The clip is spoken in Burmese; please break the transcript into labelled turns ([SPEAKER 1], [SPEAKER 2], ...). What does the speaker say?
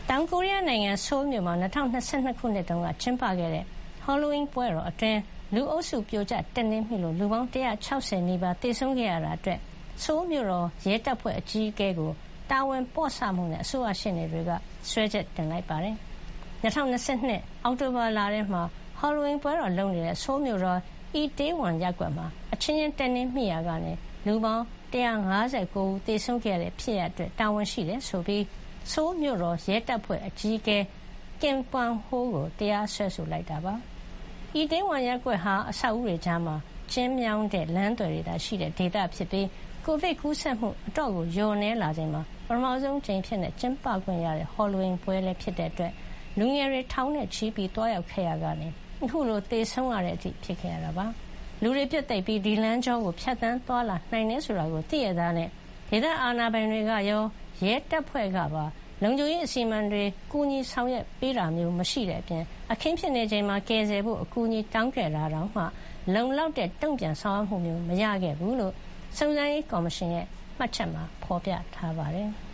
[SPEAKER 1] တောင်ကိုရီးယားနိုင်ငံဆိုးလ်မြို့မှာ2022ခုနှစ်တုန်းကကျင်းပခဲ့တဲ့ Halloween ပွဲတော်အတွင်းလူအုပ်စုပြိုကျတက်နင်းမိလို့လူပေါင်း160နီးပါးသေဆုံးခဲ့ရတာအတွက်ဆိုးလ်မြို့တော်ရဲတပ်ဖွဲ့အကြီးအကဲကိုတာဝန်ပေါ့ဆမှုနဲ့အစိုးရရှေ့နေတွေကစွဲချက်တင်လိုက်ပါတယ်။2022အောက်တိုဘာလထဲမှာ Halloween ပွဲတော်လုပ်နေတဲ့ဆိုးလ်မြို့တော် Itaewon ရပ်ကွက်မှာအချင်းချင်းတက်နင်းမိရာကနေလူပေါင်း159ဦးသေဆုံးခဲ့တဲ့ဖြစ်ရပ်အတွက်တာဝန်ရှိတယ်ဆိုပြီးဆိုးလ်မြို့တော်ရဲတပ်ဖွဲ့အကြီးအကဲ Kim Kwang-ho ကိုတရားစွဲဆိုလိုက်တာပါ။ Itaewon ရပ်ကွက်ဟာအဆောက်အဦးတွေကြားမှာကျဉ်းမြောင်းတဲ့လမ်းသွယ်တွေသာရှိတဲ့ဒေသဖြစ်ပြီးကိုဗစ်ကူးစက်မှုအတော့်ကိုလျော့နည်းလာချိန်မှာပထမဆုံးအကြိမ်အဖြစ်ကျင်းပခွင့်ရတဲ့ Halloween ပွဲလည်းဖြစ်တဲ့အတွက်လူငယ်တွေထောင်နဲ့ချီပြီးသွားရောက်ခဲ့ရာကနေအခုလိုသေဆုံးရတဲ့အထိဖြစ်ခဲ့ရတာပါ။လူတွေပြည့်သိပ်ပြီးဒီလမ်းကြောကိုဖြတ်သန်းသွားလာနိုင်တယ်ဆိုတာကိုသိရတာနဲ့ဒေသအာဏာပိုင်တွေကရောရဲတပ်ဖွဲ့ကပါလုံခြုံရေးအစီအမံတွေကူညီဆောင်ရွက်ပေးတာမျိုးမရှိတဲ့အပြင်အခင်းဖြစ်နေချိန်မှာကယ်ဆယ်ဖို့အကူအညီတောင်းခဲ့တာတောင်မှလုံလောက်တဲ့တုံ့ပြန်ဆောင်ရွက်မှုမျိုးမရခဲ့ဘူးလို့စုံစမ်းရေးကော်မရှင်ရဲ့မှတ်ချက်မှာဖော်ပြထားပါတယ်။